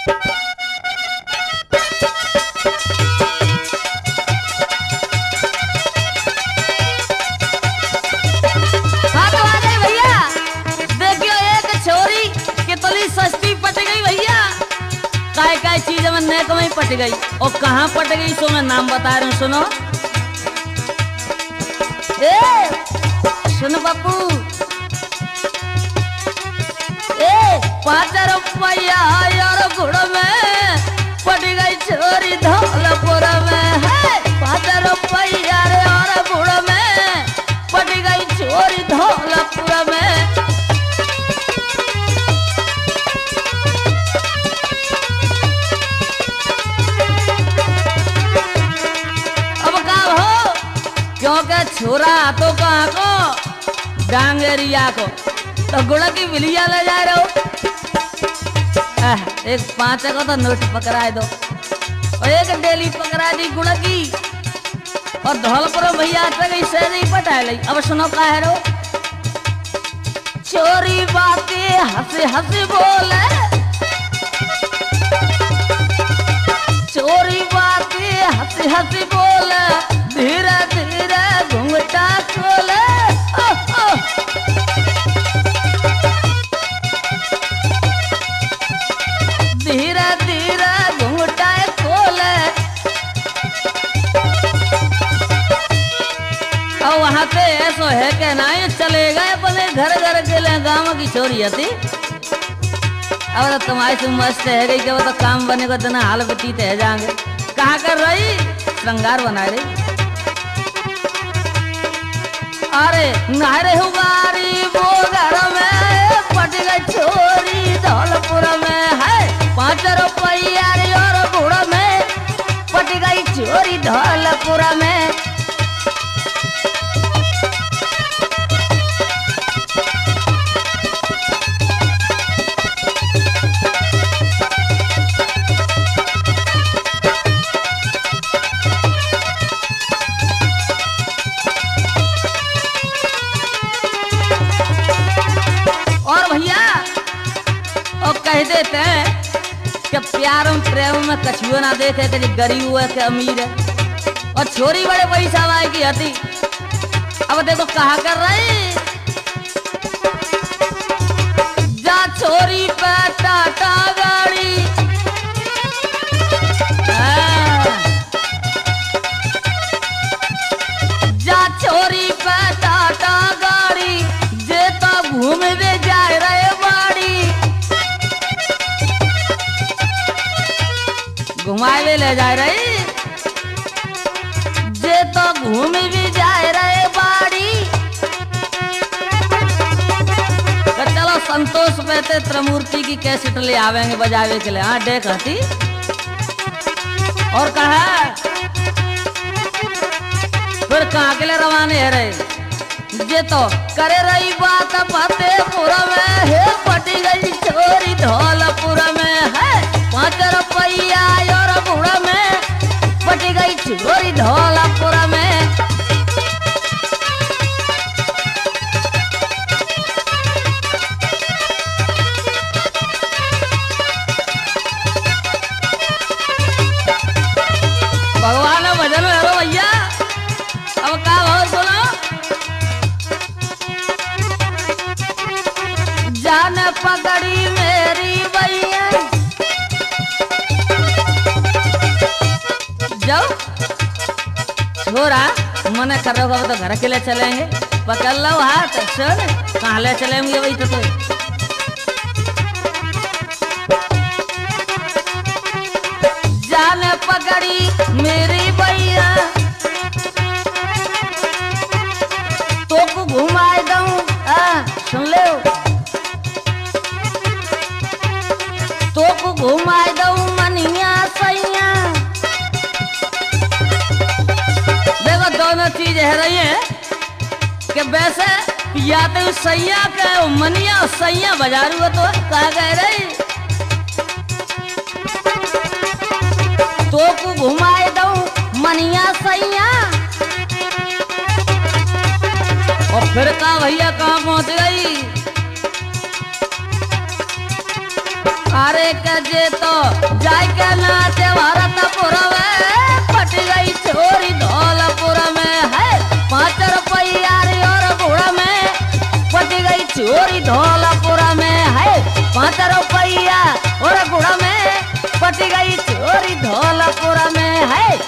हाँ तो आ गई भैया। देखियो एक छोरी कितनी सस्ती पट गई भैया। काय काय चीज में नेक में पट गई और कहाँ पट गई सो मैं नाम बता रहा हूँ, सुनो। सुन बापू, 5 रुपया यार गुड़ में पट गई छोरी धौलपुर में है। 5 रुपया यार गुड़ में पट गई छोरी धौलपुर में। अब का हो, क्योंकि छोरा तो कहाँ को डांगेरिया को तो गुड़ की बिलिया ले जा रहे हो। एक 5 को तो नोट पकड़ा दो और एक डेली पकड़ा दी गुड़ की और धौलपुर भैया तक इसे नहीं पटा ली। अब सुनो का है रो, चोरी बातें हंसी हंसी बोले, चोरी बातें हंसी हंसी बोले, धीरे धीरे घूंघटा खोले। धीरे धीरे घूंघटा खोले और वहां पे ऐसो है कि ना चले गए अपने घर घर के लिए। गाँव की छोरी थी और तुम्हारी से मस्त है गई कि वो तो काम बने को इतना हाल बतीत है जाएंगे। कहाँ कर रही, श्रृंगार बना रही। अरे नारे हुगारी वो घर में पट गई छोरी धौलपुर में है। 5 रुपया और गुड़ में पट गई चोरी धौलपुर में। और भैया और कह देते हैं कि प्यार में प्रेम में कछुआ ना देखे कि गरीब है कि अमीर है। और छोरी बड़े पैसा वाई की हती। अब देखो कहा कर रही, जा छोरी पे टाटा गाड़ी, जा छोरी पे टाटा गाड़ी, जे तो घूमवे जाए रहे बाड़ी। घुमावे ले जा रही, जे तो घूम भी जाए रहे बाड़ी। तो चलो संतोष पे त्रिमूर्ति की कैसेट ले आवेंगे बजावे के लिए। हाँ देख हती और कहा फिर कहाँ के लिए रवाने है रहे। जे तो करे रही बात फतेहपुर में है, पटी गई छोरी धौलपुर में है। 5 रुपया और गुड़ में पटी गई छोरी धौलपुर में। भगवान भजन करो भैया। अब का भाव सुनो, जान पकड़ी मेरी भैया, जाओ छोरा मने कर रहे हो तो घर के लिए चलेंगे। पकड़ लो हाथ, सुन कहाँ ले चलेंगे वही तो। जान पकड़ी मेरी भैया, तो को घुमाए दूं। सुन ले, तो को घुमाए दूं मनिया सैया। देखो दोनों चीज है रही है कि वैसे या तो सैया का मनिया और सैया बाजार हुआ तो कहा गए रही। तो को घुमाए दूं मनिया सैया और फिर का भैया कहाँ पहुंच गई। अरे कजे तो जाय के नाचे भरतपुर में पट गई चोरी धौलपुर में है 5 रुपया और गुड़ में पट गई चोरी धौलपुर में है 5 रुपया और गुड़ में पट गई चोरी धौलपुर में है